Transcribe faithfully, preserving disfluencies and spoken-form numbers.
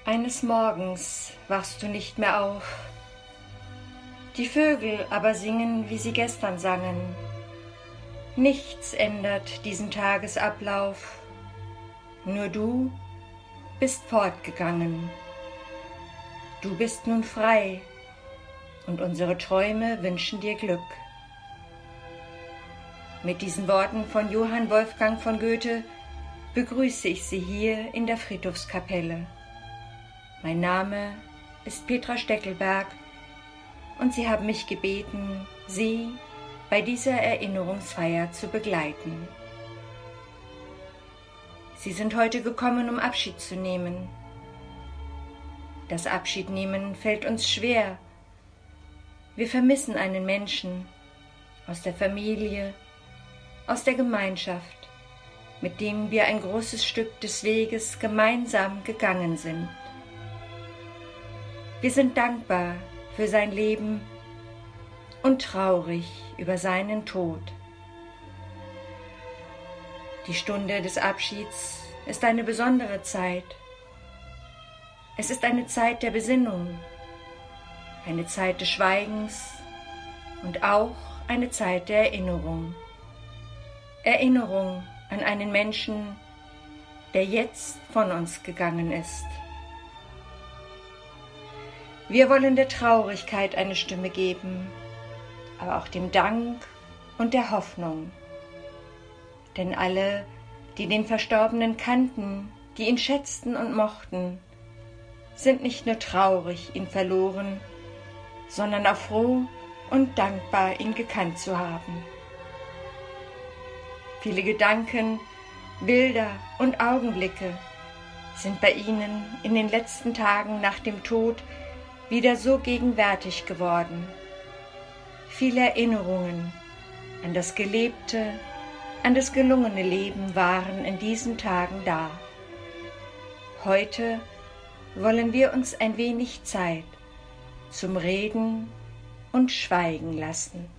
Eines Morgens wachst du nicht mehr auf. Die Vögel aber singen, wie sie gestern sangen. Nichts ändert diesen Tagesablauf. Nur du bist fortgegangen. Du bist nun frei und unsere Träume wünschen dir Glück. Mit diesen Worten von Johann Wolfgang von Goethe begrüße ich Sie hier in der Friedhofskapelle. Mein Name ist Petra Steckelberg und Sie haben mich gebeten, Sie bei dieser Erinnerungsfeier zu begleiten. Sie sind heute gekommen, um Abschied zu nehmen. Das Abschiednehmen fällt uns schwer. Wir vermissen einen Menschen aus der Familie, aus der Gemeinschaft, mit dem wir ein großes Stück des Weges gemeinsam gegangen sind. Wir sind dankbar für sein Leben und traurig über seinen Tod. Die Stunde des Abschieds ist eine besondere Zeit. Es ist eine Zeit der Besinnung, eine Zeit des Schweigens und auch eine Zeit der Erinnerung. Erinnerung an einen Menschen, der jetzt von uns gegangen ist. Wir wollen der Traurigkeit eine Stimme geben, aber auch dem Dank und der Hoffnung. Denn alle, die den Verstorbenen kannten, die ihn schätzten und mochten, sind nicht nur traurig, ihn verloren, sondern auch froh und dankbar, ihn gekannt zu haben. Viele Gedanken, Bilder und Augenblicke sind bei ihnen in den letzten Tagen nach dem Tod wieder so gegenwärtig geworden. Viele Erinnerungen an das gelebte, an das gelungene Leben waren in diesen Tagen da. Heute wollen wir uns ein wenig Zeit zum Reden und Schweigen lassen.